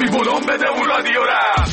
کمی بلوم بده اون رادیو را.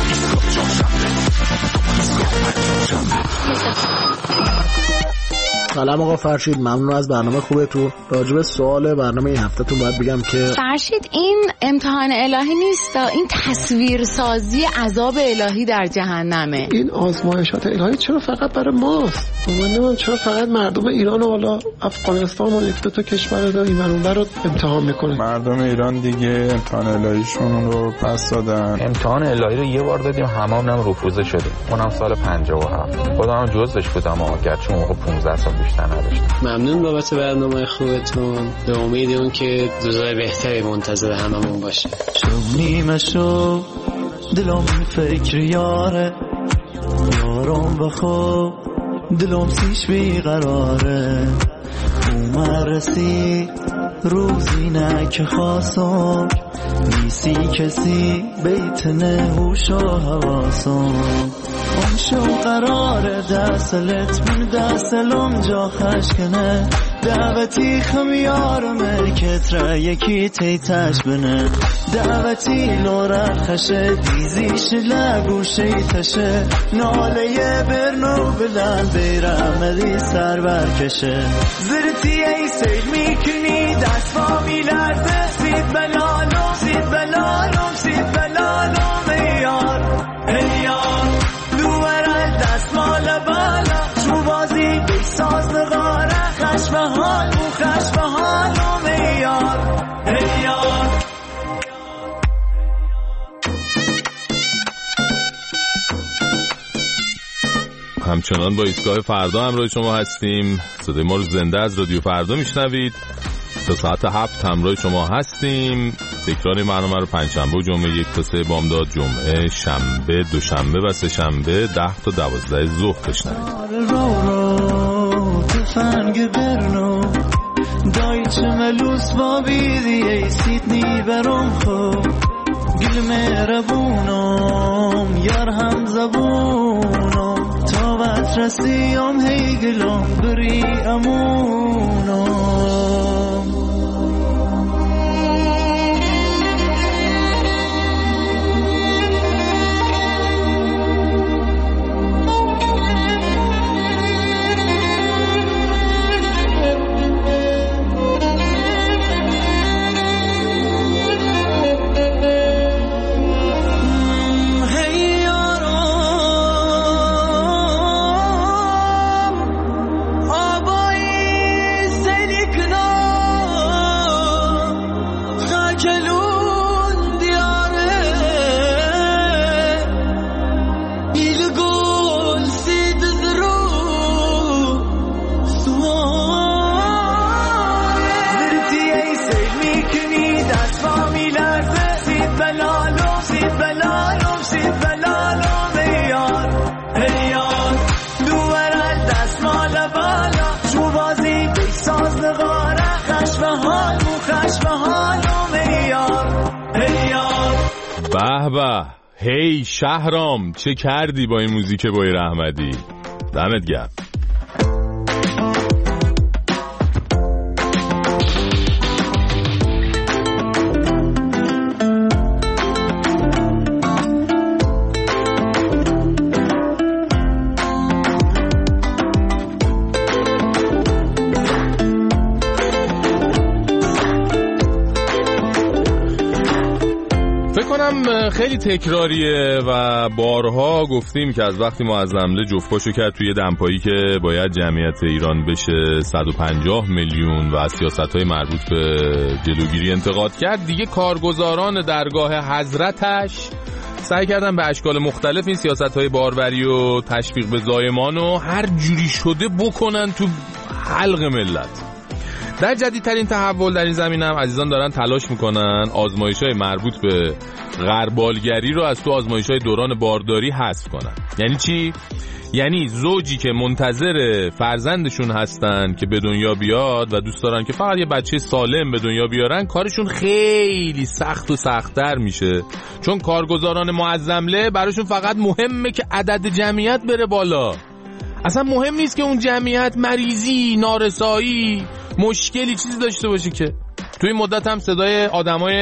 سلام آقا فرشید، ممنون از برنامه خوبتون. راجع به سوال برنامه این هفتهتون باید بگم که فرشید این امتحان الهی نیست، این تصویرسازی عذاب الهی در جهنمه. این آزمایشات الهی چرا فقط برای ماست؟ من نمیدونم چرا فقط مردم ایران و حالا افغانستان و یک دو تا کشور رو این منور رو امتحان میکنه. مردم ایران دیگه امتحان الهیشون رو پس دادن. امتحان الهی رو یه بار دادیم، هممونم رفوزه شدیم. اونم سال 57. خودم جزش بودم، اما گرچه اون موقع 15 سال بیشتر نداشتم. ممنون بابت برنامه خوبتون. به امید اون که روزای بهتری منتظر هممون باشه. شب نیمه شب دلم فکر یاره، یارم بخواب دلم سیش بیقراره. اومد رسید روزی نه که خواستم، نیستی کسی بیت نهوش و حواسم. اون شو قراره دستلت من دستلم جا خشکنه، دعوتی خمیارمه کتره یکی تیتش بنه. دعوتی لوره خشه دیزیش لگوشی تشه، ناله برنو بلن بیرم مدی سر برکشه. زرتی ای سیل میکنی دست با میلرزه، سید بلالم سید بلالم سید بلالم ایار ایار دوره دست مال بالا، شو بازی بیساز نغاره خشم حال و خشم حالم ایار ایار. همچنان با ایستگاه فردا همراه شما هستیم. صدای ما رو زنده از رادیو فردا میشنوید. تا ساعت 7 همراه شما هستیم. تکرار برنامه رو پنجشنبه و جمعه 1 تا 3 بامداد، جمعه، شنبه، دوشنبه و سه شنبه 10 تا 12 ظهر بشنوید. تفنگ برنو دایچ ملوس با بیدی ای سیدنی برم خوب، گل مهربونم یار هم زبونم، تا وقت رسیم هی گلم بری امونم. به به، هی شهرام چه کردی با این موزیک بای رحمدی؟ دمت گرم. خیلی تکراریه و بارها گفتیم که از وقتی معظم جفت‌پاشو کرد توی دمپایی که باید جمعیت ایران بشه 150 میلیون و از سیاست‌های مربوط به جلوگیری انتقاد کرد، دیگه کارگزاران درگاه حضرتش سعی کردن به اشکال مختلف این سیاست‌های باروری و تشویق به زایمان و هر جوری شده بکنن تو حلق ملت. در جدیدترین تحول در این زمینه هم عزیزان دارن تلاش میکنن آزمایش‌های مربوط به غربالگری رو از تو آزمایش‌های دوران بارداری حذف کنن. یعنی چی؟ یعنی زوجی که منتظر فرزندشون هستن که به دنیا بیاد و دوست دارن که فقط یه بچه سالم به دنیا بیارن، کارشون خیلی سخت و سخت‌تر میشه، چون کارگزاران معظمله براشون فقط مهمه که عدد جمعیت بره بالا. اصلا مهم نیست که اون جمعیت مریضی، نارسایی، مشکلی چیزی داشته باشه. که توی مدت هم صدای آدمای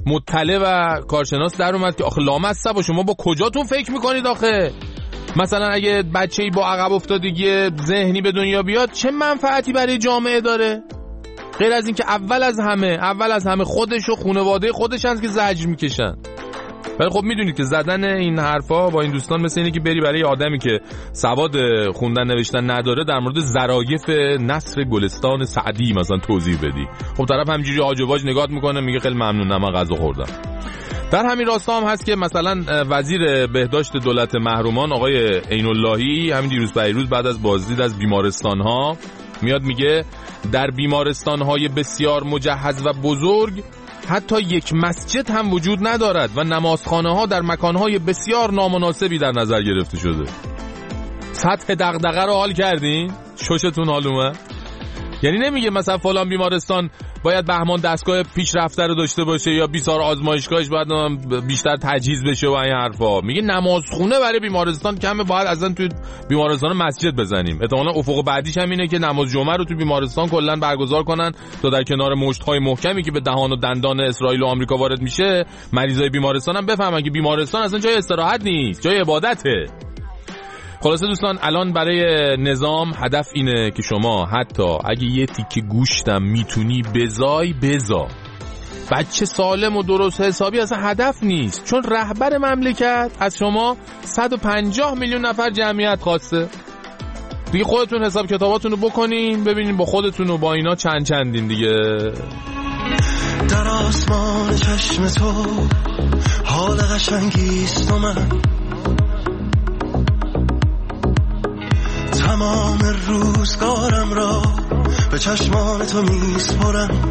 مطلع و کارشناس در اومد که آخه لامصب شما با کجاتون فکر میکنید آخه مثلا اگه بچه‌ای با عقب افتادگی ذهنی به دنیا بیاد چه منفعتی برای جامعه داره؟ غیر از این که اول از همه خودش و خانواده خودش هست که زجر میکشن. ولی خب میدونید که زدن این حرفا با این دوستان مثل اینه که بری برای آدمی که سواد خوندن نوشتن نداره در مورد ظرایف نثر گلستان سعدی مثلا توضیح بدی. خب طرف همینجوری آج و واج نگات میکنه میگه خیلی ممنونم من غذا خوردم. در همین راستا هم هست که مثلا وزیر بهداشت دولت محرومان آقای عین اللهی همین دیروز پیروز بعد از بازدید از بیمارستان‌ها میاد میگه در بیمارستان‌های بسیار مجهز و بزرگ حتی یک مسجد هم وجود ندارد و نمازخانه‌ها در مکان‌های بسیار نامناسبی در نظر گرفته شده. سطح دغدغه رو حال کردین؟ شوشتون حال اومد؟ یعنی نمیگه مثلا فلان بیمارستان باید بهمان دستگاه پیشرفته رو داشته باشه یا 20 آزمایشگاهش باید بیشتر تجهیز بشه و این حرفا. میگه نمازخونه برای بیمارستان کمه، باید اصلا توی بیمارستان مسجد بزنیم. احتمالاً افق بعدیش هم اینه که نماز جمعه رو توی بیمارستان کلا برگزار کنن تا در کنار مشت‌های محکمی که به دهان و دندان اسرائیل و آمریکا وارد میشه مریضای بیمارستان هم بفهمن که بیمارستان اصلا جای استراحت نیست، جای عبادته. خلاصه دوستان الان برای نظام هدف اینه که شما حتی اگه یه تیکه گوشتم میتونی بزا بچه سالم و درست حسابی اصلا هدف نیست، چون رهبر مملکت از شما 150 میلیون نفر جمعیت خواسته. دیگه خودتون حساب کتاباتون رو بکنین ببینین با خودتون و با اینا چندین دیگه. در آسمان چشم تو حال قشنگیست و من تمام روزگارم را به چشمان تو میسپرم.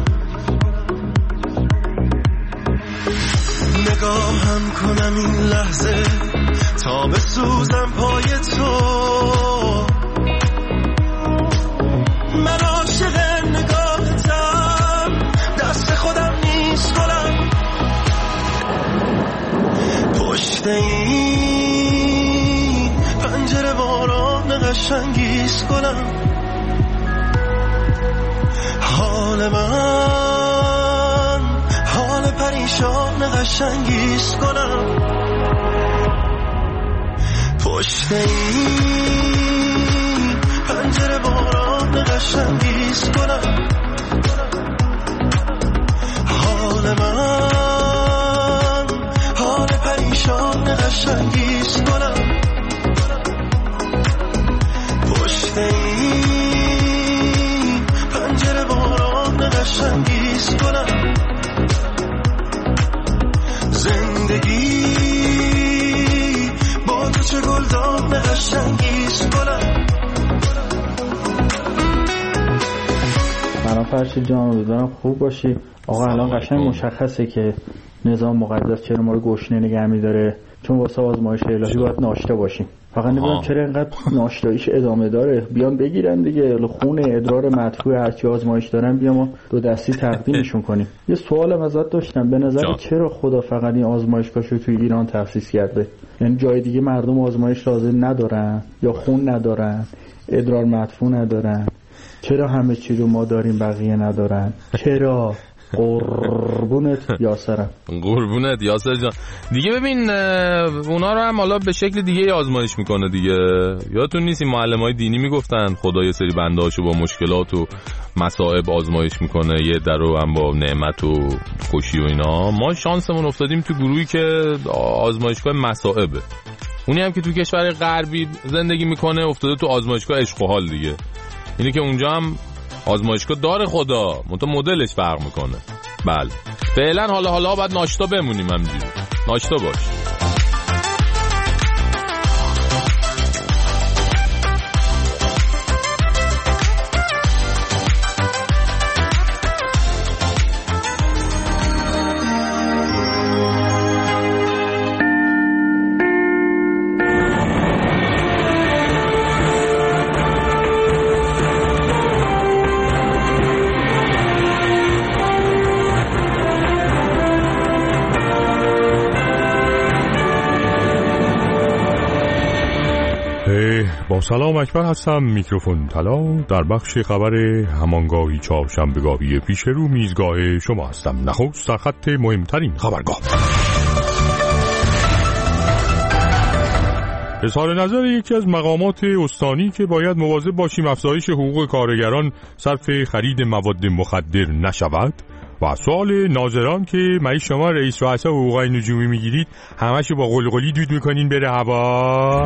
نگاهم کنم این لحظه تا بسوزم پای تو. من عاشق نگاهتم، دست خودم نیست گلم. پشت این پنجره باران قشنگیست گلم. حال من حال پریشان قشنگیست گلم. پشت این پنجره باران قشنگیست گلم. حال من حال پریشان قشنگیست گلم. پشت این پنجره باران قشنگیست گلم. زندگی با تو چه گلدان قشنگیست گلم. سلام فرشید جان، امیدوارم خوب باشی. آقا الان قشنگ مشخصه که نظام مقدس چرا ما رو گشنه نگه می‌داره، چون واسه آزمایش الهی باید ناشتا باشیم. فقط نمیدونم چرا اینقدر ناشتاییش ادامه داره. بیان بگیرن دیگه، خون ادرار مدفوع هرچی آزمایش دارن بیا ما دو دستی تقدیمشون کنیم. یه سوالم ازت داشتم، به نظر چرا خدا فقط این آزمایشگاهشو توی ایران تأسیس کرده؟ یعنی جای دیگه مردم آزمایش لازم ندارن یا خون ندارن، ادرار مدفوع ندارن؟ چرا همه چی رو ما داریم بقیه ندارن؟ چرا؟ قربونت یاسرم. قربونت یاسر جان. دیگه ببین اونا رو هم حالا به شکل دیگه آزمایش میکنه دیگه. یادتون نیست این معلمای دینی میگفتن خدا یه سری بندهاشو با مشکلات و مصائب آزمایش میکنه، یه درو هم با نعمت و خوشی و اینا. ما شانسمون افتادیم تو گروهی که آزمایشگاه مصائبه. اونی هم که تو کشور غربی زندگی میکنه افتاده تو آزمایشگاه عشق و حال دیگه. اینی که اونجا هم آزمایشگاه داره خدا، منتها مدلش فرق میکنه. بله فعلا حالا باید ناشتا بمونیم، همینجوری ناشتا باش. با سلام اکبر هستم، میکروفون طلا. در بخش خبر همانگاهی چهارشنبهگاهی پیش رو میزگاه شما هستم. نخست در خط مهمترین خبرگاه. اظهار نظر یکی از مقامات استانی که باید مواظب باشیم افزایش حقوق کارگران صرف خرید مواد مخدر نشود و سوال ناظران که مگه شما رئیس رؤسا حقوقای نجومی میگیرید همه‌شو با قلقلی دود میکنین بره هوا.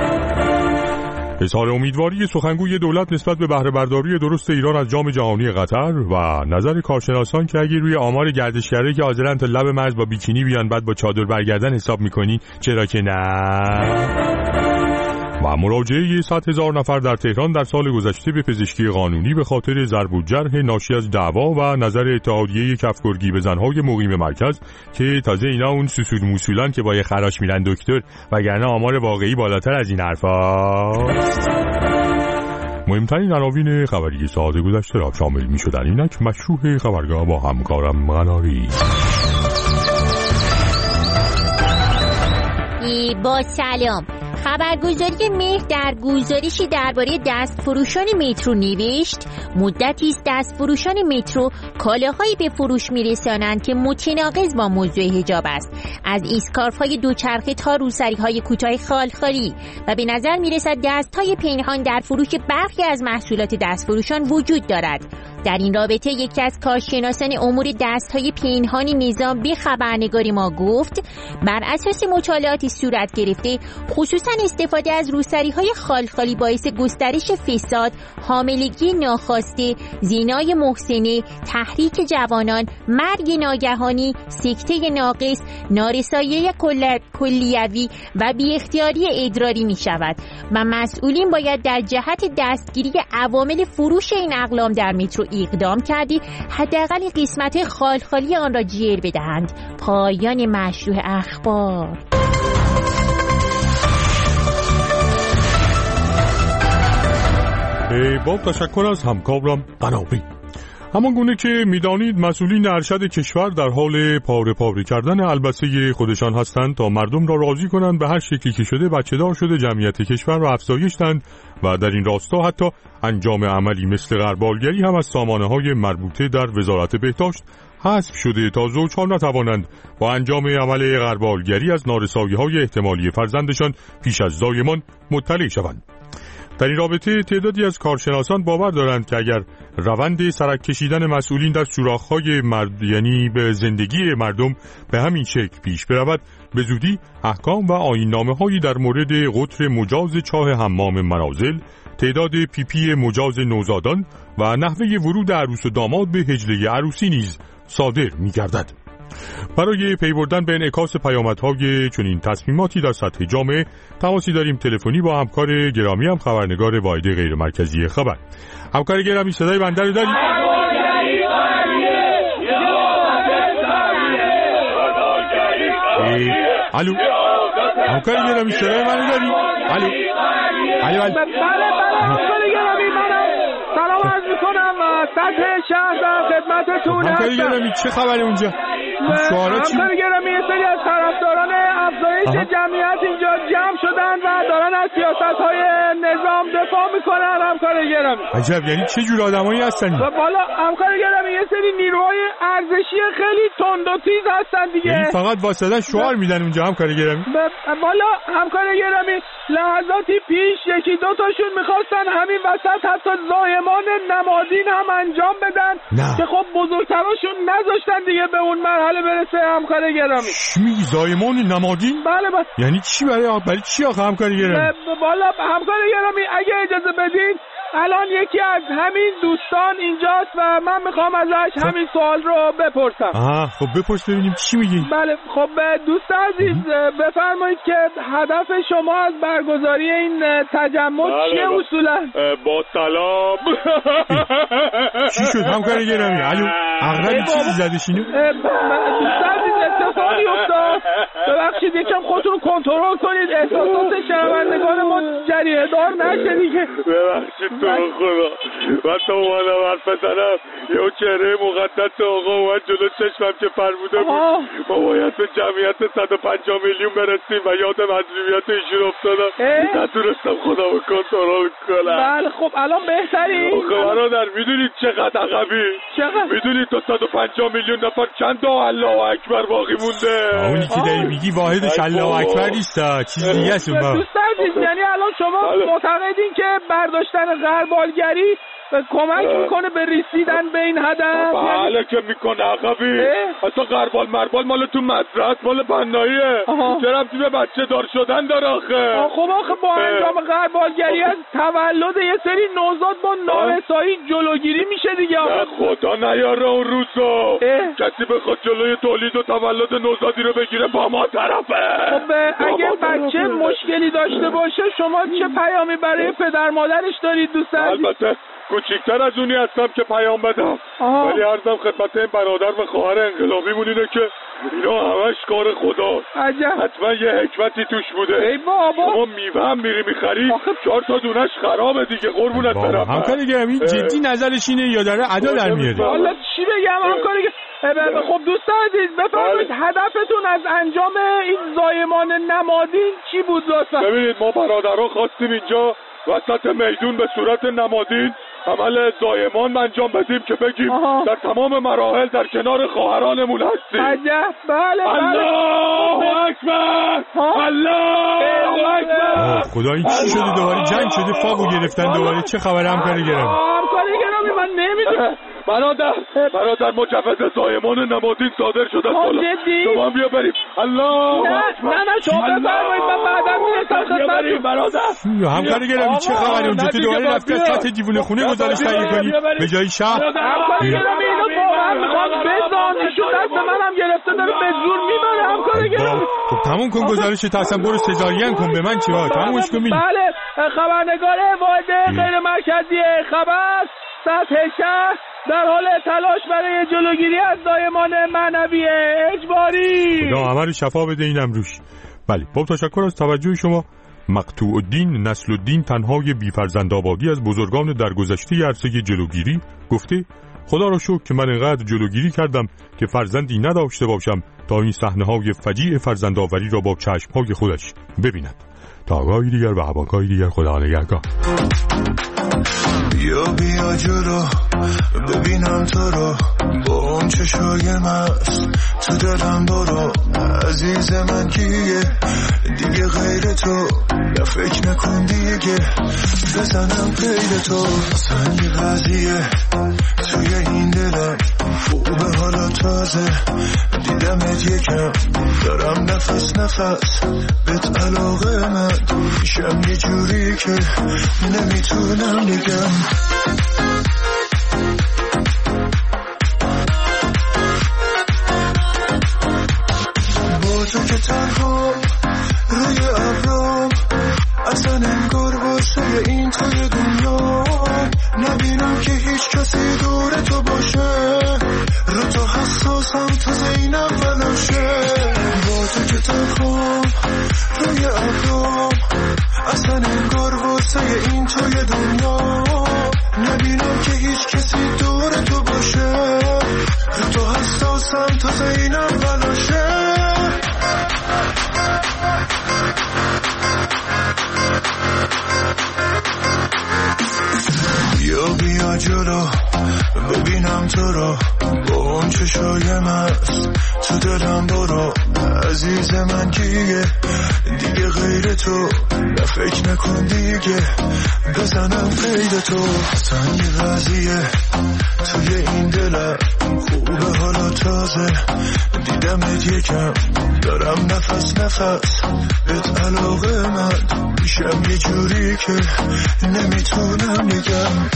اظهار امیدواری سخنگوی دولت نسبت به بهره برداری درست ایران از جام جهانی قطر و نظر کارشناسان که اگه روی آمار گردشگرایی که حاضرن تا لب مرز با بیکینی بیان بعد با چادر برگردن حساب میکنی چرا که نه. و مراجعه 100,000 نفر در تهران در سال گذشته به پزشکی قانونی به خاطر ضرب و جرح ناشی از دعوا و نظر اتحادیه کفگرگی به زنهای مقیم مرکز که تازه اینا اون سوسول موسولان که با یه خراش میرن دکتر وگرنه آمار واقعی بالاتر از این حرفاست. مهمترین عناوین خبری ساعت گذشته را شامل می‌شدن. اینک مشروع خبرگاه با همکارم غناری. با سلام. خبرگزاری مهر در گزارشی درباره دستفروشان مترو نوشت مدتی است دستفروشان مترو کالاهایی به فروش می‌رسانند که متناقض با موضوع حجاب است، از اسکارف‌های دوچرخه تا روسری‌های کوتاه خالخالی، و به نظر می‌رسد دست‌های پنهان در فروش برخی از محصولات دستفروشان وجود دارد. در این رابطه یکی از کارشناسان امور دست‌های پنهانی نظام به خبرنگاری ما گفت بر اساس مطالعاتی صورت گرفته خصوصا استفاده از روسری‌های خالخالی باعث گسترش فساد، حاملگی ناخواسته، زینای محسنه، تحریک جوانان، مرگ ناگهانی، سکته ناقص، نارسایی کلیوی و بی اختیاری ادراری می شود و مسئولین باید در جهت دستگیری عوامل فروش این اقلام در مترو اقدام کردی حداقل قسمت خالخالی آن را جیر بدهند. پایان مشروع اخبار. با تشکر از همکارم قنابی. همان گونه که میدانید مسئولین ارشد کشور در حال پاره کردن البسه خودشان هستند تا مردم را راضی کنند به هر شکلی که شده بچه‌دار شده جمعیت کشور را افزایش دهند و در این راستا حتی انجام عملی مثل غربالگری هم از سامانه‌های مربوطه در وزارت بهداشت حذف شده تا زوجها نتوانند با انجام عمل غربالگری از نارسایی‌های احتمالی فرزندشان پیش از زایمان مطلع شوند. در این رابطه تعدادی از کارشناسان باور دارند که اگر روند سرک کشیدن مسئولین در سوراخ‌های یعنی به زندگی مردم به همین شکل پیش برود، به زودی احکام و آیین‌نامه‌هایی در مورد قطر مجاز چاه حمام منازل، تعداد پیپی مجاز نوزادان و نحوه ورود عروس و داماد به حجله عروسی نیز صادر می‌گردد. برای پی بردن به انعکاس پیامدهای چنین تصمیماتی در سطح جامعه تماسی داریم تلفنی با همکار گرامی هم خبرنگار واحد غیر مرکزی خبر. همکار گرامی صدای بنده رو داری؟ الو همکار گرامی صدای منو داری؟ الو همکار گرامی منم سلام عرض میکنم سطح شهر در خدمتتون هستم. همکار گرامی چه خبره اونجا؟ همکار گرامی یه سری از طرفداران افزایش جمعیت اینجا جمع شدن و دارن از سیاست‌های نظام دفاع میکنن. همکار گرامی عجب، یعنی چه جور آدمایی هستن؟ والا همکار گرامی یه سری نیروهای ارزشی خیلی تند و تیز هستن دیگه، یعنی فقط واسطه شعار میدن اونجا. همکار گرامی والا همکار گرامی لحظاتی پیش یکی دو تاشون میخواستن همین وسط حتی زایمان نمادین هم انجام بدن که خب بزرگتراشون نذاشتن دیگه به اون مرحله برسه. همکار گرامی چی میگی زایمان نمادین؟ بله یعنی چی؟ برای چی آخه همکار گرامی؟ والا همکار گرامی اگه اجازه بدین الان یکی از همین دوستان اینجاست و من میخوام ازش همین سوال رو بپرسم. خب بپرس ببینیم چی میگی. بله خب دوست عزیز بفرمایید که هدف شما از برگزاری این تجمع چیه اصولا؟ با سلام. چی شد همکار گرامی؟ الو اغلبی چیزی زدش اینو؟ دوست عزیز اتفاقی افتاد، ببخشید یکم خودتون رو کنترل کنید، احساسات شنوندگان ما جریه دار نشه دیگه. ببخشید تو خدا بعد تا اومدم حرف بزنم یه چهره مقدس آقا اومد جلو چشمم که فرموده بود ما باید به جمعیت 150 میلیون برسیم و یاد مظلومیت ایشون افتادم نتونستم خدا رو کنترل کنم. بله خب الان بهتری؟ آخه برادر میدونید چقدر عقبی؟ چقدر؟ میدونید تا 150 میلیون نفر چند تا الله اکبر باقی مونده؟ اونی که داری میگی واحدش الله اکبر نیست، چیز دیگه است. دوست عزیز یعنی الان شما معتقدین که برداشتن غربالگری کمک میکنه به رسیدن به این هدف؟ بله که میکنه عقبی. اصلا غربال مربال مال تو مدرسه مال بناییه، چرا به بچه دار شدن داره آخه؟ خب آخه با انجام غربالگری از تولد یه سری نوزاد با نارسایی جلوگیری میشه دیگه. خدا نیاره اون روزو کسی بخواد جلوی تولید و تولد نوزادی رو بگیره با ما طرفه. خب اگه بچه مشکلی داشته باشه شما چه پیامی برای پدر مادرش دارید دوست عزیز؟ البته کوچیکتر از اونی هستم که پیام بدم، ولی عرضم خدمت این برادر و خواهر انقلابیمون اینه که اینا همش کار خداست. حتما یه حکمتی توش بوده. ای بابا شما میوه هم میری میخری 4 تا دونش خرابه دیگه قربونت برم. همکاری گرامی جدی نظرش اینه یا داره ادا در میاره؟ والا چی بگم همکاری خب دوست عزیز بفرمایید هدفتون از انجام این زایمان نمادین چی بود لطفا؟ ببینید ما برادرها خواستیم اینجا وسط میدون به صورت نمادین عمل زایمان انجام بدیم که بگیم در تمام مراحل در کنار خواهرانمون هستیم. عجب بله الله اکبر الله اکبر. خدا این چی شده دوباره جنگ شده فاگو گرفتن دوباره چه خبره همکاری گرامی؟ همکاری گرامی من نمیدونم برادر مجوز زایمان نمادین صادر شده شما بیا بریم. الله نه شما بفرمایید من بعدا میرسم خدمتتون برادر. همکاری گرامی چه خبره اونجا تو دوباره رفتی از سطح دیوونه خونه گزارش تهیه کنی به جای شهر؟ همکاری گرامی اینو واقعا میخوام بزانیشون دست منم گرفته داره به زور میبره. همکاری گرامی خب تموم کن گزارشت اصلا برو سزارین کن به من چیکار تمومش کن. بله خبرنگار واحد غیر مرکزی خبر سطح شهر در حال تلاش برای جلوگیری از زایمان معنوی اجباری. خدا همه رو شفا بده اینم روش. بله با تشکر از توجه شما. مقطوع الدین نسل الدین تنهای بی‌فرزند آبادی از بزرگان درگذشته عرصه جلوگیری گفته خدا را شکر که من اینقدر جلوگیری کردم که فرزندی نداشته باشم تا این صحنه‌های فجیع فرزندآوری را با چشم‌های خودش ببیند. تا آگاهی دیگر و هواگاهی دیگر خدا نگهدار. بیا جلو ببینم تو رو با اون چشای مست تو دلم برو عزیز من کیه دیگه غیر تو نه فکر نکن دیگه بزنم غیر تو سنگ قضیه توی این دلم خوبه حالا تازه دیدمت یکم دارم نفس بهت علاقه من میشم یه جوری که نمیتونم نگم با تو که تنها روی ابرام اصلا انگار واسه این توی دنیا نبینم که هیچ کسی دور تو باشه رو تو حساسم تا زینم بلاشه با تو که تنها روی ابرام اصلا انگار واسه این توی دنیا نبینم که هیچ کسی دور تو باشه رو تو حساسم تا زینم بلاشه بیا جلو ببینم تو رو با اون چشای مست تو دلم برو عزیز من کیه دیگه غیر تو نه فکر نکن دیگه بزنم قید تو سنگ قضیه توی این دلم خوبه حالا تازه دیدمت یکم دارم نفس بهت علاقه من میشم یه جوری که نمیتونم نگم.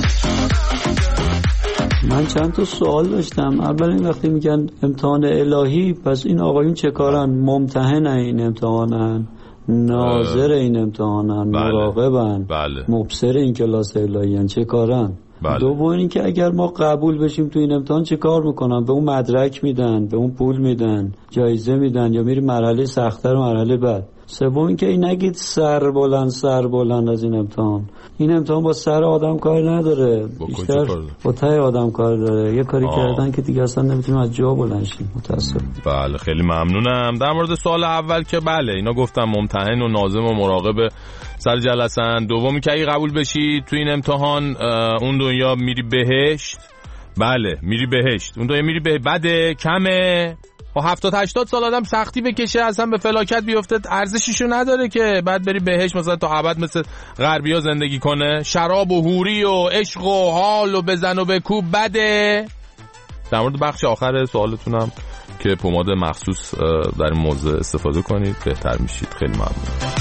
من چند تا سوال داشتم. اول این وقتی میگن امتحان الهی پس این آقایون چه کارن؟ ممتحن این امتحانن، ناظر این امتحانن، مراقبن، مبصر این کلاس الهی چه کارن؟ دوم این که اگر ما قبول بشیم تو این امتحان چه کار میکنن؟ به اون مدرک میدن، به اون پول میدن، جایزه میدن یا میری مرحله سخت‌تر و مرحله بعد؟ سوم اینکه این نگید سر بلند از این امتحان با سر آدم کار نداره، بیشتر با ته آدم کار داره. یه کاری کردن که دیگه اصلا نمیتونیم از جا بلند شیم. متاسفم. بله خیلی ممنونم. در مورد سوال اول که بله اینا گفتم ممتحن و ناظم و مراقب سر جلسن. دومی که اگه قبول بشی تو این امتحان اون دنیا میری بهشت. بله میری بهشت، اون دنیا میری بهشت. بده کمه و 70-80 سال آدم سختی بکشه اصلا به فلاکت بیفته، ارزشیشو نداره که بعد بری بهشت مثلا تا ابد مثل غربیا زندگی کنه. شراب و حوری و عشق و حال و بزن و بکوب بده. در مورد بخش آخر سوالتونم که پماد مخصوص در موضوع استفاده کنید بهتر میشید. خیلی ممنون.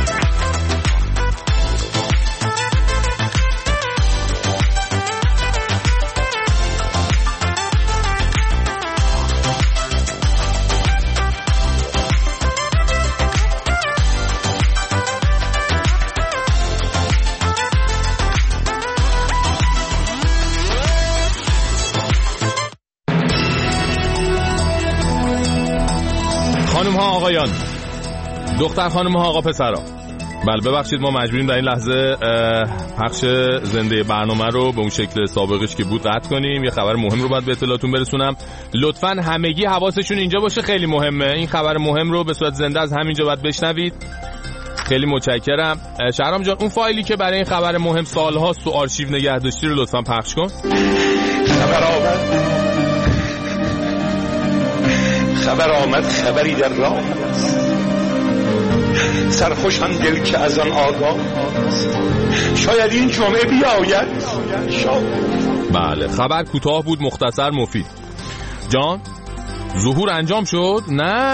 خانم ها آقایان، دختر خانم ها آقا پسرا، بله ببخشید ما مجبوریم در این لحظه پخش زنده برنامه رو به اون شکل سابقش که بود قطع کنیم. یه خبر مهم رو باید به اطلاعتون برسونم. لطفاً همگی حواسشون اینجا باشه، خیلی مهمه. این خبر مهم رو به صورت زنده از همینجا باید بشنوید. خیلی متشکرم. شهرام جان اون فایلی که برای این خبر مهم سال‌هاست تو آرشیو نگه داشتی رو لطفاً پخش کن. خبر آمد خبری در راه است، سرخوشم دل که از آن آگاه است، شاید این جمعه بیاید. بله خبر کوتاه بود، مختصر، مفید. جان ظهور انجام شد؟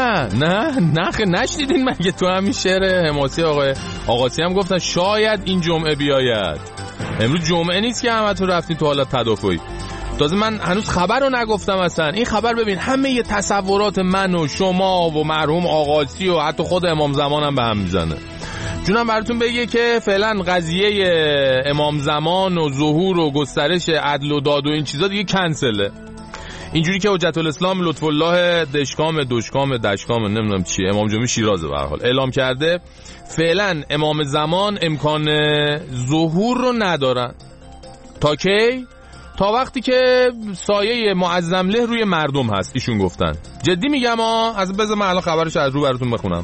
نه نشنیدین مگه تو همین شعر حماسی آقاسی هم گفتن شاید این جمعه بیاید. امروز جمعه نیست که همه تو رفتین تو حالت تدافعی. تازه من هنوز خبر رو نگفتم اصلا. این خبر ببین همه ی تصورات من و شما و مرحوم آقاسی و حتی خود امام زمانم به هم میزنه. جونم براتون بگه که فعلا قضیه امام زمان و ظهور و گسترش عدل و داد و این چیزا دیگه کنسله. اینجوری که حجت الاسلام لطف الله دشکام نمیدونم چیه، امام جمعه شیرازه به هر حال اعلام کرده فعلا امام زمان امکان ظهور رو ندارن. تا کی؟ تا وقتی که سایه معظم له روی مردم هست. ایشون گفتن، جدی میگم از بذار من الان خبرش از رو براتون بخونم.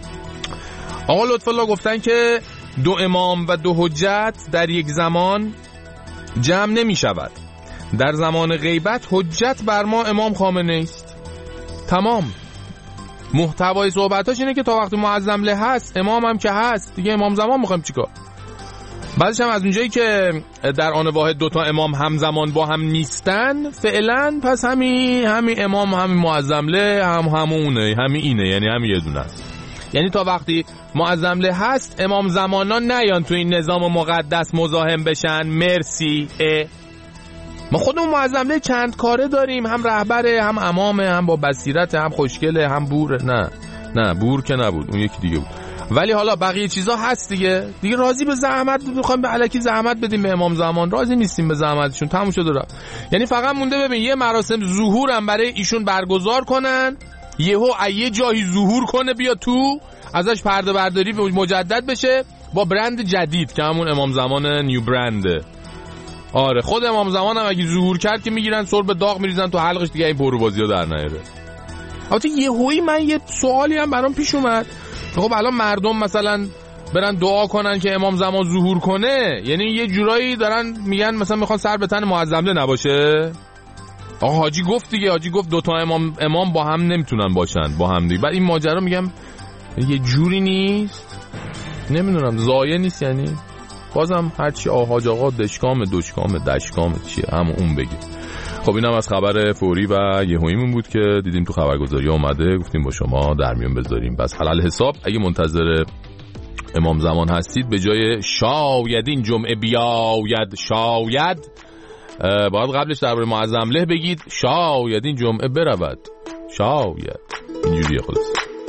آقا لطف الله گفتن که 2 امام و 2 حجت در یک زمان جمع نمی شود. در زمان غیبت حجت بر ما امام خامنه است. تمام. محتوای صحبتاش اینه که تا وقتی معظم له هست امام هم که هست دیگه امام زمان میخوایم چیکار؟ بعدش هم از اونجایی که در آن واحد 2 تا امام همزمان با هم نیستن فعلا، پس همین امام همین معظم له همونه، همین اینه، یعنی همین یه دونه است. یعنی تا وقتی معظم له هست امام زمانان نیان تو این نظام مقدس مزاحم بشن. مرسی. ما خودمون معظم له چند کاره داریم، هم رهبره، هم امامه، هم با بصیرت، هم خوشگله، هم بوره. نه بور که نبود، اون یکی دیگه بود. ولی حالا بقیه چیزا هست دیگه راضی به زحمت میخوایم به الکی زحمت بدیم به امام زمان، راضی نیستیم به زحمتشون، تموم شد رفت. یعنی فقط مونده ببین یه مراسم ظهور هم برای ایشون برگزار کنن، یهو یه جایی ظهور کنه بیا تو ازش پرده برداری مجدد بشه با برند جدید که همون امام زمان نیو برنده. آره خود امام زمان هم اگه ظهور کرد که میگیرن سرب داغ میریزن تو حلقش دیگه این پروبازی‌ها در نیاره. البته یهویی من یه سوالی هم برام پیش اومد. خب الان مردم مثلا برن دعا کنن که امام زمان ظهور کنه، یعنی یه جورایی دارن میگن مثلا میخوان سر به تن معظم له نباشه. آقا حاجی گفت دیگه، حاجی گفت 2 تا امام با هم نمیتونن باشن با هم دیگه. بعد این ماجرا میگم یه جوری نیست، نمیدونم زایه نیست. یعنی بازم هرچی حاج آقا دشکام چیه همون اون بگی. خب اینم از خبر فوری و یهوییمون بود که دیدیم تو خبرگزاری اومده، گفتیم با شما در میون بذاریم. بس حلال حساب اگه منتظر امام زمان هستید به جای شاید این جمعه بیاید شاید باید قبلش درباره معظم له بگید شاید این جمعه برود. شاید اینجوریه خلاص.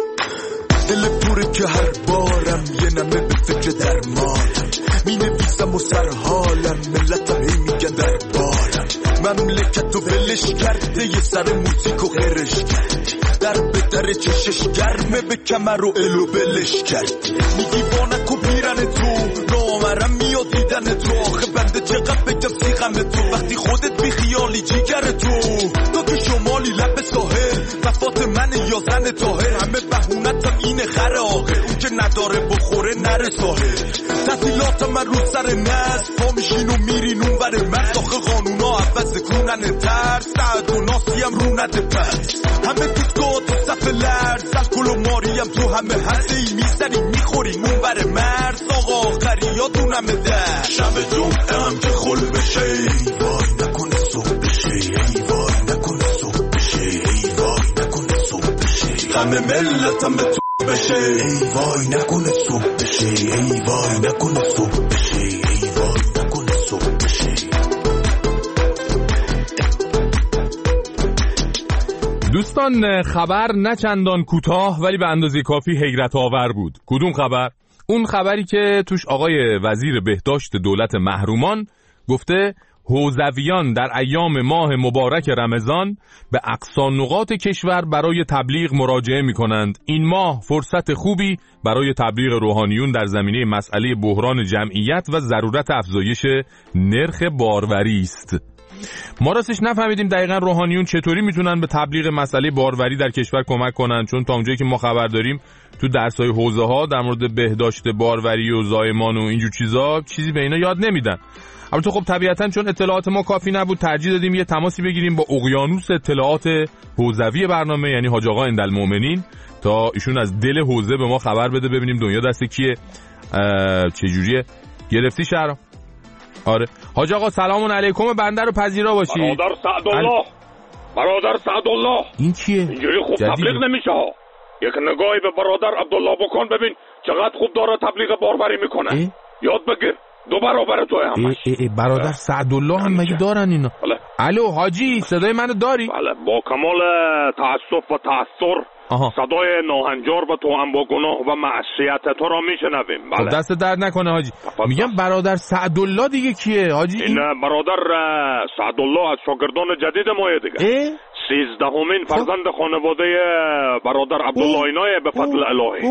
دل پوره که هر بارم یه نمه به فکر درمانم، می نویسم و سرحالم، ملت هی میگن در بارم، مملکت و ولش کرده یه سر موزیک و غیرش کرد، در به در دختر چشش گرمه به کمر رو الو بلش کرد میگی وانکو پیرن تو نامرم میاد دیدن تو آخه بنده چقدر بگم سیغم تو وقتی خودت بی خیالی جیگر تو که شمالی لب ساحل وفات من یا زن طاهر همه بهونتم اینه خر آقه اون که نداره بخوره نره ساحل تحصیلات من رو سر نست پا میشین و میرین اون بر مرد آخه قانونا عوض کنن ترس سعد و ناسی هم رو نده پس همه دیدگاه تو صف لرز الکل و ماریم تو همه هسته ای میزنی میخوریم اون بر مرز آقا آخری یادون همه در شب جمعه هم که خل بشه ای وای نکنه صبح بشه ای وای نکنه صبح بشه ای وای نکنه صبح بشه همه ملتم به تو بشه ای وای نکنه صبح بشه ای وای نکنه صبح بشه ای وای نکنه صبح بشه. دوستان خبر نه چندان کوتاه ولی به اندازه کافی حیرت آور بود. کدوم خبر؟ اون خبری که توش آقای وزیر بهداشت دولت محرومان گفته حوزویان در ایام ماه مبارک رمضان به اقصا نقاط کشور برای تبلیغ مراجعه می کنند. این ماه فرصت خوبی برای تبلیغ روحانیون در زمینه مسئله بحران جمعیت و ضرورت افزایش نرخ باروری است. ما راستش نفهمیدیم دقیقاً روحانیون چطوری میتونن به تبلیغ مسئله باروری در کشور کمک کنن، چون تا اونجایی که ما خبر داریم تو درس‌های حوزه ها در مورد بهداشت باروری و زایمان و اینجور چیزا چیزی به اینا یاد نمیدن. البته خب طبیعتاً چون اطلاعات ما کافی نبود ترجیح دادیم یه تماسی بگیریم با اقیانوس اطلاعات حوزوی برنامه یعنی حاج آقا اندالمؤمنین تا ایشون از دل حوزه به ما خبر بده ببینیم دنیا دست کیه چه جوریه. گرفتی شهر؟ آره حاج آقا سلام علیکم بنده رو پذیرا باشید. برادر سعدالله برادر سعدالله این کیه؟ اینجوری خوب تبلیغ نمیشه ها. یک نگاهی به برادر عبدالله بکن ببین چقدر خوب داره تبلیغ باروری میکنه. یاد بگیر 2 برابر تو همش. برادر سعدالله هم مگه دارن اینا؟ بله. الو حاجی صدای منو داری؟ بله با کمال تأسف و تأثر صدای ناهنجار و توأم با گناه و معصیت تو را میشنویم. بله. خب دست درد نکنه حاجی. میگم برادر سعدالله دیگه کیه حاجی؟ این برادر سعدالله از شاگردان جدید مایه دیگه. 13مین فرزند خانواده برادر عبدالله اینایه به فضل الهی.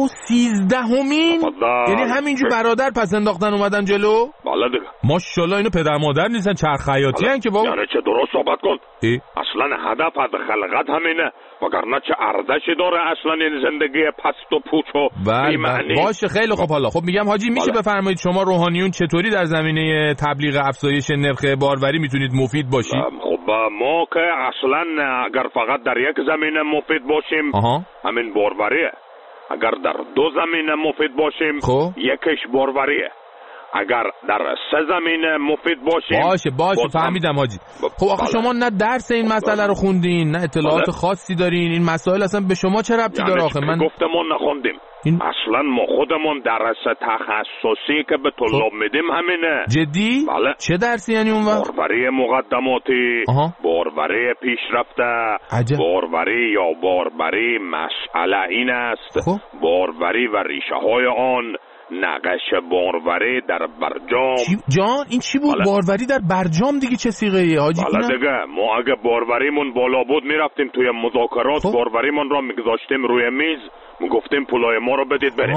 13مین؟ یعنی همینجور برادر پس انداختن اومدن جلو؟ بله دیگه. ماشاءالله اینو پدر مادر نیستن چرخ خیاطی هن که بابا. یعنی چه درست صحبت کن. اصلا هدف از خلقت همینه وگرنه چه ارزشی داره اصلا این زندگی پست و پوچ و بی‌معنی. باشه خیلی خوب. حالا خب میگم حاجی میشه بفرمایید شما روحانیون چطوری در زمینه تبلیغ افزایش نرخ باروری میتونید مفید باشید؟ خب ما که اصلا اگر فقط در یک زمینه مفید باشیم همین باروریه. اگر در 2 زمینه مفید باشیم یکیش باروریه. اگر در 3 زمینه مفید باشیم باشه فهمیدم حاجی. خب آخه شما نه درس این مسئله رو خوندین نه اطلاعات خاصی دارین. این مسائل اصلا به شما چه ربطی داره آخه؟ من گفتمون نخوندیم. اصلا ما خودمون درس تخصصی که به طلاب میدیم همینه. جدی؟ بله. چه درسی یعنی اون وقت؟ باروری مقدماتی، باروری پیشرفته، باروری یا باربری مسئله این است. باروری و ریشه های آن نقش باروری در برجام. جان این چی بود؟ باروری در برجام دیگه چه صیغه ای حاجی؟ حالا دیگه ما اگه باروریمون بالا بود میرفتیم توی مذاکرات باروریمون را میگذاشتیم روی میز میگفتیم پولای ما رو بدید بریم.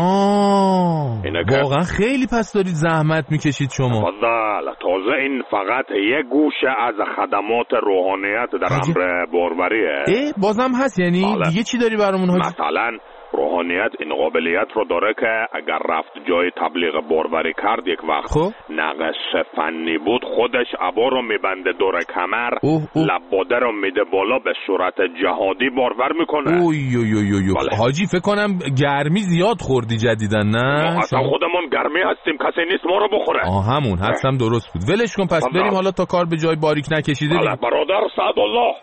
واقعا خیلی پس دارید زحمت میکشید شما. فضل تازه این فقط یک گوشه از خدمات روحانیت در امر باروریه. بازم هست یعنی؟ دیگه چی داری برامون حاجی؟ مثلا روحانیت این قابلیت رو داره که اگر رفت جای تبلیغ باروری کرد یک وقت نقش فنی بود خودش عبا رو میبنده دور کمر لباده رو میده بالا به صورت جهادی بارور میکنه. حاجی فکر کنم گرمی زیاد خوردی جدیدن نه؟ ما اصلا خودمون گرمی هستیم کسی نیست ما رو بخوره. همون هستم درست بود. ولش کن پس بریم حالا تا کار به جای باریک نکشیده. برادر سعدالله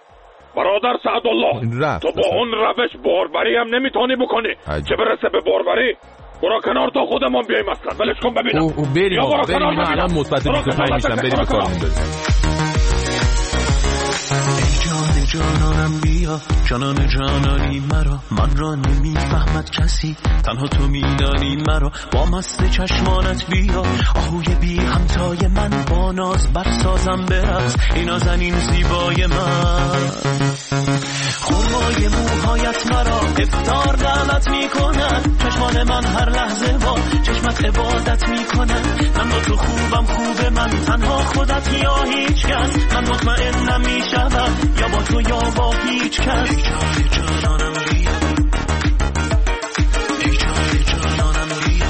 تو با اون روش باروری هم نمیتونی بکنی چه برسه به باروری. برو کنار تا خودمون بیاییم اصلا ولش کن ببینم. بریم اینا الان مثبت 25 میشن. بریم به کارمون برسیم. جانانم بیا جانان جانانی مرا من را نمیفهمد کسی تنها تو میدانی مرا با مست چشمانت بیا آهوی بی همتای من با ناز برسازم برقص اینا زنین زیبای من خرمای موهایت مرا افطار دعوت میکنن، چشمان من هر لحظه با چشمت عبادت میکنن. من با تو خوبم خوبه من، تنها خودت یا هیچ کس. من مطمئنم میشوم یا با تو یا با هیچ کس. ای جانانم ریا، ای جانانم ریا.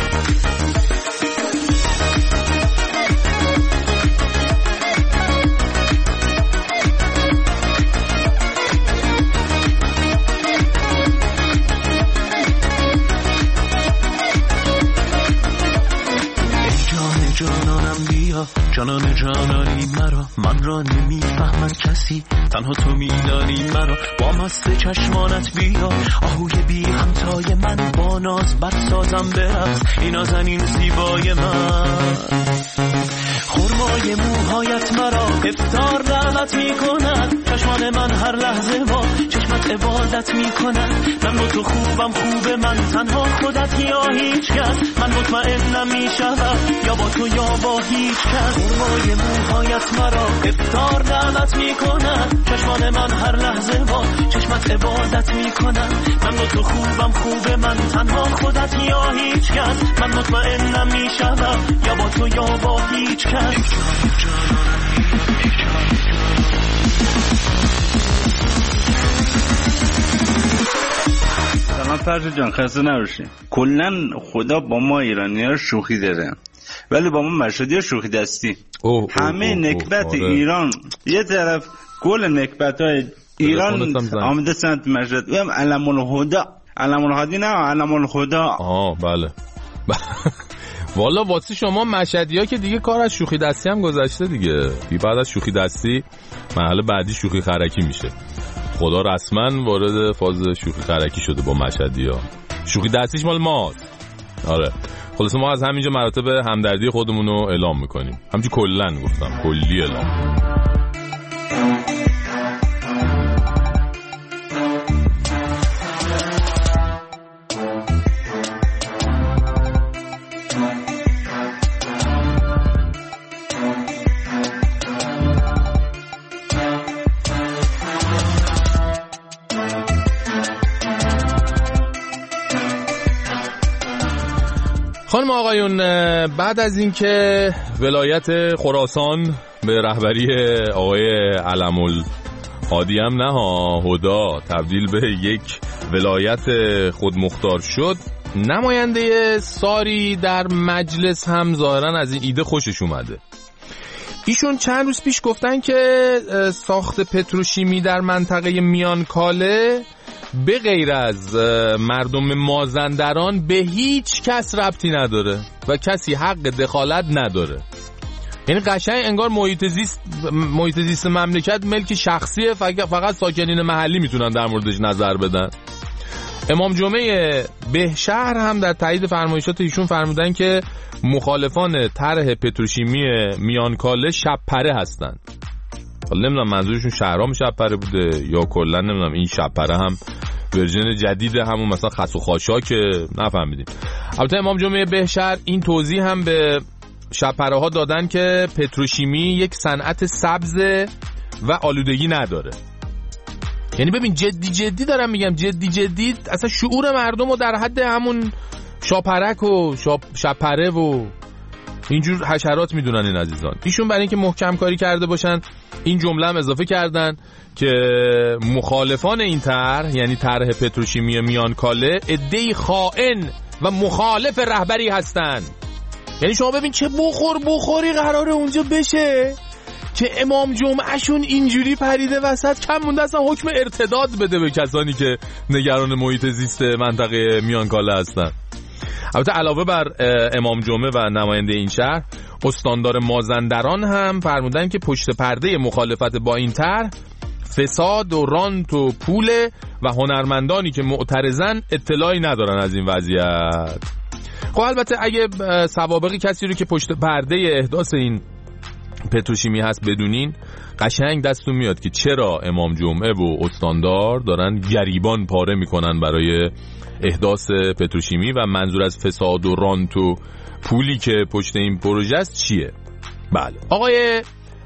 جانان جانانی مرا، من را نمیفهمد کسی، تنها تو میدانی مرا. با مست چشمانت بیا، آهوی بی همتای من، با ناز برسازم برقص این نازنین زیبای من. خرمای موهایت مرا افطار دعوت میکنن، چشمان من هر لحظه با چشمت عبادت میکنن. من با تو خوبم خوبه من، تنها خودت یا هیچ کس. من مطمئنم میشوم یا با تو یا با هیچ کس. خرمای موهایت مرا افطار دعوت میکنن، چشمان من هر لحظه با چشمت عبادت میکنن. من با تو خوبم خوبه من، تنها خودت یا هیچ کس. من مطمئنم میشوم یا با تو یا با هیچ کس. سلام فرشاد جان، خسته نباشین. کلا خدا با ما ایرانی‌ها شوخی داره، ولی با ما مشهدی‌ها شوخی دستی. همه نکبت ایران یه طرف، کل نکبت‌های ایران آمده سمت مشهد. و علم الهدا، علم الهادی نه، علم الهدا. بله. والا واسه شما مشهدی‌ها که دیگه کار از شوخی دستی هم گذشته دیگه. بعد از شوخی دستی مرحله بعدی شوخی خرکی میشه. خدا رسما وارد فاز شوخی خرکی شده با مشهدی‌ها. شوخی دستیش مال ماست. آره. خلاص ما از همینجا مراتب همدردی خودمون رو اعلام میکنیم. همچنین کلن گفتم، کلی اعلام. خانم آقایون، بعد از اینکه ولایت خراسان به رهبری آقای علم‌الهادی هم نه هدا تبدیل به یک ولایت خودمختار شد، نماینده ساری در مجلس هم ظاهرا از این ایده خوشش اومده. ایشون چند روز پیش گفتن که ساخت پتروشیمی در منطقه میانکاله به غیر از مردم مازندران به هیچ کس ربطی نداره و کسی حق دخالت نداره. یعنی قشنگ انگار محیط زیست مملکت ملک شخصیه، فقط ساکنین محلی میتونن در موردش نظر بدن. امام جمعه بهشهر هم در تایید فرمایشات ایشون فرمودن که مخالفان طرح پتروشیمی میانکاله شبپره هستن. حالا نمیدونم منظورشون شهرام شبپره بوده یا کلا نمیدونم این شبپره هم ورژن جدید همون مثلا خس و خاشاک، نفهمیدیم. البته امام جمعه بهشهر این توضیح هم به شبپره ها دادن که پتروشیمی یک صنعت سبز و آلودگی نداره. یعنی ببین جدی دارم میگم، جدی اصلا شعور مردم رو در حد همون شاپرک و شبپره و اینجور حشرات میدونن این عزیزان. ایشون برای اینکه محکم کاری کرده باشن این جمله هم اضافه کردن که مخالفان این طرح، یعنی طرح پتروشیمی میانکاله، عده‌ای خائن و مخالف رهبری هستن. یعنی شما ببین چه بخوری قراره اونجا بشه که امام جمعهشون اینجوری پریده وسط، کم مونده اصلا حکم ارتداد بده به کسانی که نگران محیط زیست منطقه میانکاله هستن. البته علاوه بر امام جمعه و نماینده این شهر، استاندار مازندران هم فرمودن که پشت پرده مخالفت با این طرح فساد و رانت و پول و هنرمندانی که معترضن اطلاعی ندارن از این وضعیت. خب البته اگه سوابق کسی رو که پشت پرده احداث این پتروشیمی هست بدونین، قشنگ دستون میاد که چرا امام جمعه و استاندار دارن گریبان پاره میکنن برای احداث پتروشیمی و منظور از فساد و رانت و پولی که پشت این پروژه است چیه. بله، آقای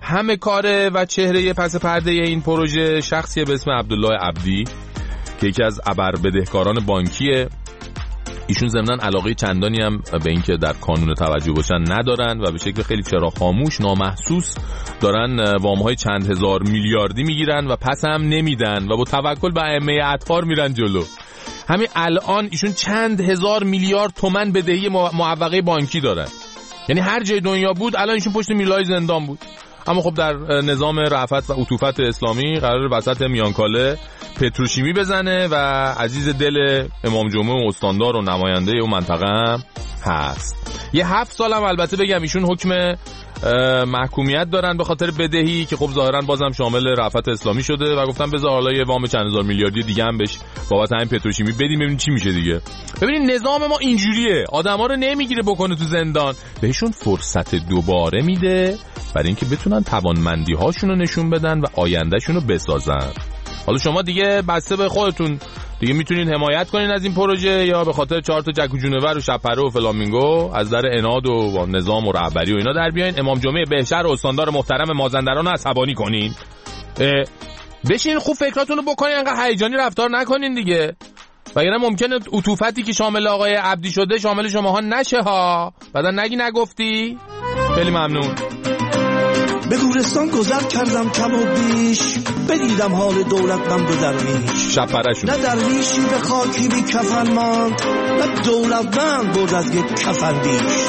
همه کاره و چهره پس پرده این پروژه شخصی به اسم عبدالله عبدی که یکی از ابر بدهکاران بانکیه. ایشون ضمناً علاقه چندانی هم به اینکه در کانون توجه باشن ندارن و به شکل خیلی چراغ خاموش نامحسوس دارن وام‌های چند هزار میلیاردی میگیرن و پس هم نمیدن و با توکل به ائمه اطهار میرن جلو. همین الان ایشون چند هزار میلیارد تومان بدهی معوقه بانکی دارن. یعنی هر جای دنیا بود الان ایشون پشت میلای زندان بود. اما خب در نظام رأفت و عطوفت اسلامی قرار وسط میانکاله پتروشیمی بزنه و عزیز دل امام جمعه و استاندار و نماینده اون منطقه هم هست. یه 7 سال هم البته بگم ایشون حکم محکومیت دارن به خاطر بدهی که خب ظاهرا بازم شامل رأفت اسلامی شده و گفتن بذار حالا یه وام چند هزار میلیاردی دیگه هم بهش بابت همین پتروشیمی بدیم ببینیم چی میشه دیگه. ببینید نظام ما اینجوریه، آدما رو نمیگیره بکنه تو زندان، بهشون فرصت دوباره میده برای اینکه بتونن توانمندی هاشون رو نشون بدن و آیندهشون رو بسازن. حالا شما دیگه بسته به خودتون دیگه میتونید حمایت کنین از این پروژه یا به خاطر 4 تا جک و جونور و شب‌پره و فلامینگو از در اناد و نظام و رهبری و اینا در بیاین امام جمعه بهشهر و استاندار محترم مازندران رو عصبانی کنین. بشین خوب فکراتون رو بکنین، انقدر هیجانی رفتار نکنین دیگه، وگرنه ممکنه عطوفتی که شامل آقای عبدی شده شامل شماها نشه ها، بعدا نگی نگفتی. خیلی ممنون. به گورستان گذر کردم کم و بیش، بدیدم حال دولتمند و درویش. شب پرشون نه درویشی به خاکی بی کفن ماند، نه دولتمند برد از یک کفن بیش.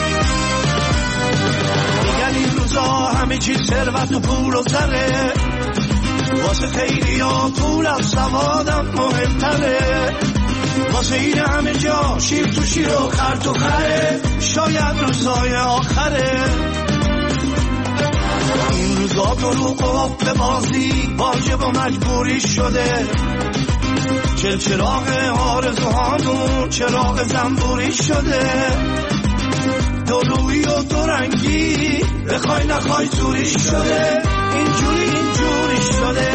دیگر این روزا همه چیز ثروت و پول و زره، واسه خیلی ها پول از سوادم مهمتره، واسه این همه جا شیر تو شیر و خر تو خره، شاید روزای آخره. این روزا دروغ و به بازی واجب و مجبوری شده، چراغ آرزوهامون چراغ زنبوری شده، درویی و دورنگی بخوای نخوای زوری شده، اینجوری شده.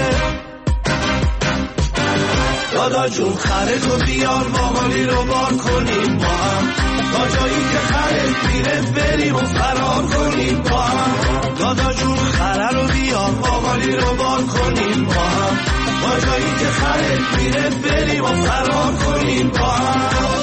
دادا جون خره تو بیار ماهالی رو بار کنیم با هم، تا جایی که خره میره بریم و فرار کنیم با هم. دادا جون خره رو بیار ماهالی رو بار کنیم با هم، تا جایی که خره میره بریم و فرار کنیم با هم.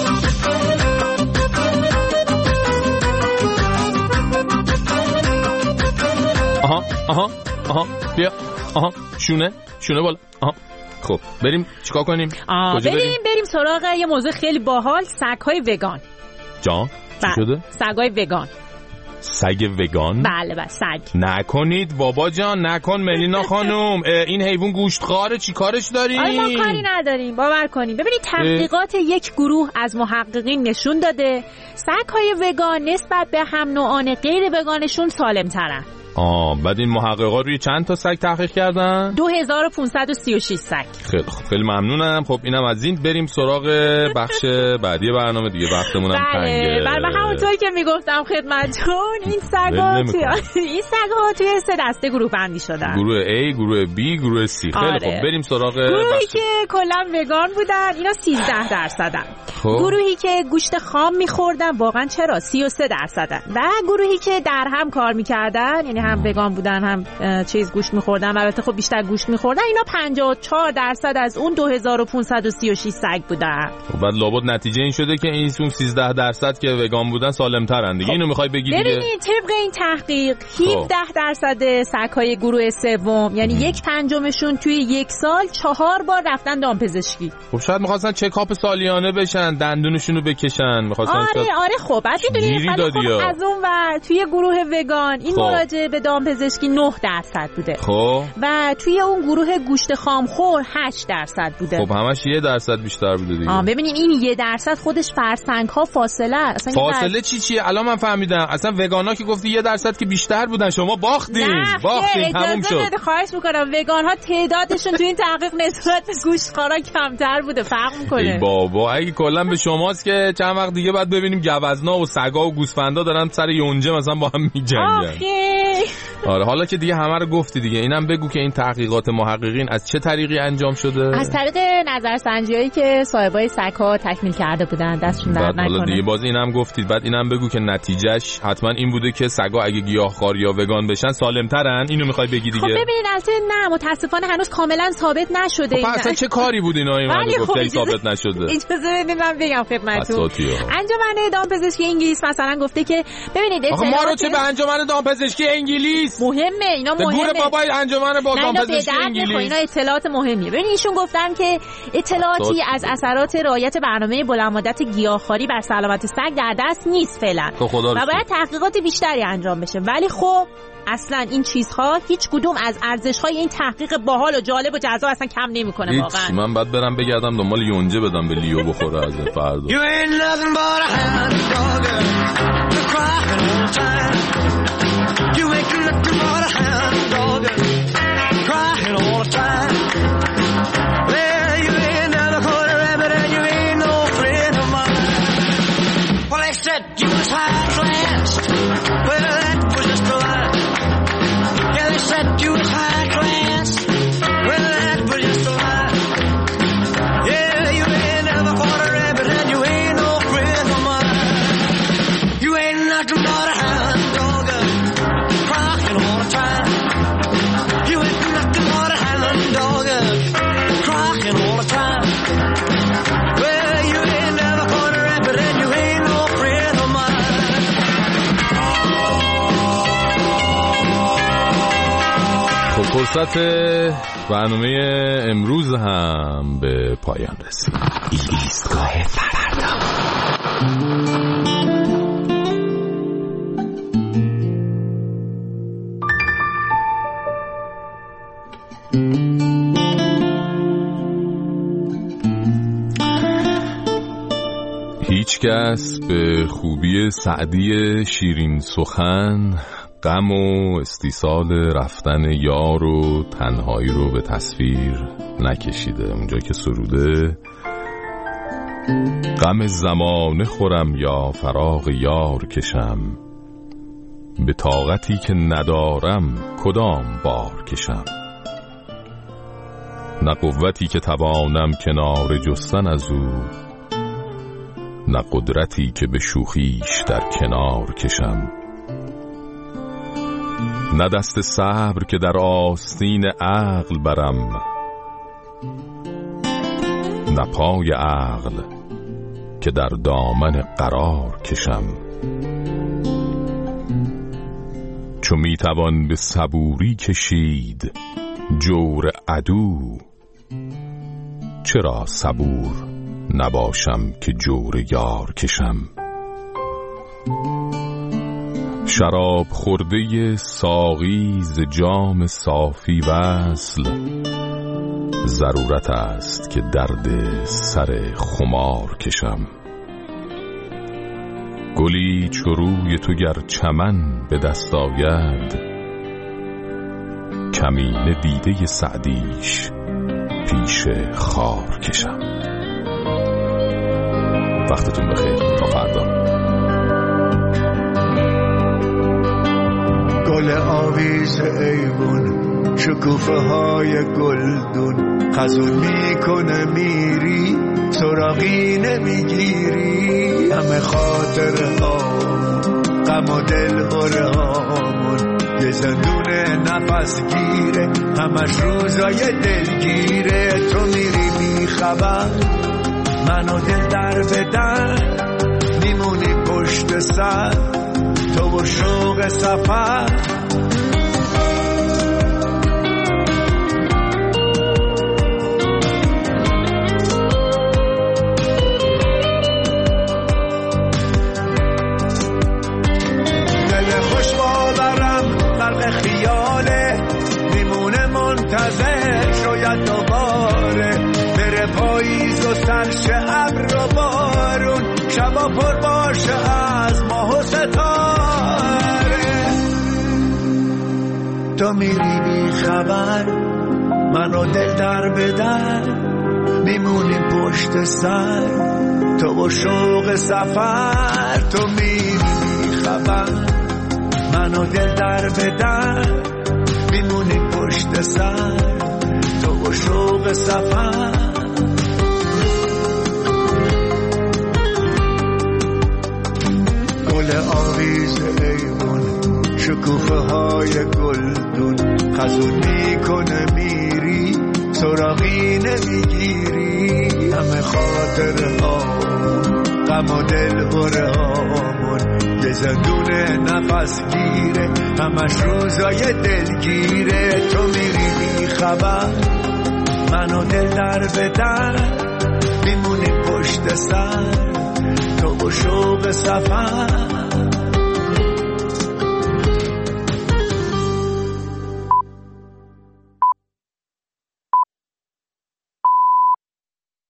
آها بیا، شونه بالا. خب بریم چیکار کنیم؟ بریم سراغ یه موضوع خیلی باحال، سگ‌های وگان. جان چی شده؟ سگ‌های وگان. سگ وگان؟ بله سگ. نکنید بابا جان، نکن ملینا خانم، این حیوان گوشتخواره، چی کارش داریم؟ ما کاری نداریم، باور کنیم. ببینید تحقیقات یک گروه از محققین نشون داده سگ‌های وگان نسبت به هم نوعان غیر وگانشون سالم‌ترن. بعد این محققا روی چند تا سگ تحقیق کردن؟ 2536 سگ. خیلی خوب، خیلی ممنونم. خب اینم از این، بریم سراغ بخش بعدی برنامه دیگه، وقتمون هم تنگه. بله همونطوری که میگفتم خدمتتون این سگ‌ها توی 3 دسته گروه بندی شدن. گروه A، گروه B، گروه C. خیلی خوب بریم سراغ گروهی که کلا وگان بودن اینا 13%. گروهی که گوشت خام می‌خوردن واقعا چرا 33%. و گروهی که در هم کار می‌کردن، یعنی هم وگان بودن هم چیز گوشت می‌خوردن، البته خب بیشتر گوشت می‌خوردن، اینا 54% از اون 2536 سگ بودن. بعد لابد نتیجه این شده که این 13% که وگان بودن سالم‌ترن دیگه. اینو می‌خوای بگی دیگه؟ ببینید طبق این تحقیق 17% سگ‌های گروه سوم، یعنی 1/5شون توی یک سال 4 بار رفتن دامپزشکی. خب شاید می‌خواستن چکاپ سالیانه بشن، دندونشون رو بکشن، می‌خواستن. آره خب بعد می‌دونید از اون ور توی گروه وگان این مراجعه به دامپزشکی 9% بوده. خب و توی اون گروه گوشت خامخور 8% بوده. خب همش 1% بیشتر بوده دیگه. ببینین این 1% خودش فرسنگ‌ها فاصله است. فاصله چیه؟ الان من فهمیدم. اصلا وگانا که گفتی 1% که بیشتر بودن، شما باختین تموم شد. خواهش می‌کنم، وگان‌ها تعدادشون توی این تحقیق نسبت به گوشتخوارا کمتر بوده، فرق می‌کنه. ای بابا اگه کلا مثلا به شماست که چند وقت دیگه بعد ببینیم گوزنا و سگا و گوسفندا دارن سر یونجه مثلا با هم میجنگن. آره حالا که دیگه همه رو گفتی دیگه، اینم بگو که این تحقیقات محققین از چه طریقی انجام شده؟ از طریق نظرسنجیایی که صاحبای سگ‌ها تکمیل کرده بودن، دستشون درد نکنه. حالا دیگه باز اینم گفتید، بعد اینم بگو که نتیجهش حتما این بوده که سگا اگه گیاهخوار یا وگان بشن سالم‌ترن. اینو میخوای بگی دیگه؟ خب ببینید البته نه، متاسفانه هنوز کاملا ثابت نشده. خب اصلا چه کاری بود اینا گفت ثابت نشده؟ اجازه بدید من بگم خدمتتون. انجمن دامپزشکی انگلیس مثلا گفته که ببینید آخه ما رو چه به انجمن دامپزشکی انگلیس مهمه، اینا مهمه. گور بابای انجمن با دامپزشکی انگلیس اینا اطلاعات مهمیه. ببین ایشون گفتن که اطلاعاتی از اثرات رعایت برنامه بلند مدت گیاهخواری بر سلامت سگ در دست نیست فعلا و باید تحقیقات بیشتری انجام بشه. ولی خب اصلا این چیزها هیچ کدوم از ارزش‌های این تحقیق باحال و جالب و جذاب اصلا کم نمی‌کنه واقعا. من بعد برم بگردم دنبال یونجه بدم به لیو بخوره از فردا. فرصت برنامه امروز هم به پایان رسید. ایستگاه فردا. هیچ کس به خوبی سعدی شیرین سخن غم و استیصال رفتن یار و تنهایی رو به تصویر نکشیده. اونجا که سروده غم زمانه خورم یا فراق یار کشم، به طاقتی که ندارم کدام بار کشم، نه قوتی که توانم کنار جستن از او، نه قدرتی که به شوخیش در کنار کشم، نه دست صبر که در آستین عقل برم، نه پای عقل که در دامن قرار کشم. چو میتوان به صبوری کشید جور عدو، چرا صبور نباشم که جور یار کشم. شراب خورده ساقی ز جام صافی وصل، ضرورت است که درد سر خمار کشم. گلی چو روی تو گر چمن به دست آید، کمینه دیده سعدیش پیش خار کشم. وقتتون بخیر، تا فردا. گل آویز ایوون، شکوفه های گلدون، خزون میکنه میری سراغی نمیگیری. همه خاطر هامون، غم و دل هره هامون، یه زندون نفس گیره، همش روزای دلگیره. تو میری بی خبر، منو دل در بدن، میمونی پشت سر، تو و شوق سفر. دل خوش باورم غرق خیاله، میمونه منتظر شاید دوباره، بره پاییز و سرش ابر و بارون، شبا پر باشه از ماه و ستاره. تو میری بی خبر، منو دل در بدر، میمونیم پشت سر تو و شوق سفر تو میری خبر منو دل در بدر میمونیم پشت سر تو و شوق سفر گل آویز ایوون شکوفه های گلدون خزون میکنه میری سراغی نمیگیری همه خاطر هامون غم و دل بره هامون یه زندون نفس گیره همش روزای دلگیره تو میری خبر منو دل در بدر میمونی پشت سر تو و شوق سفر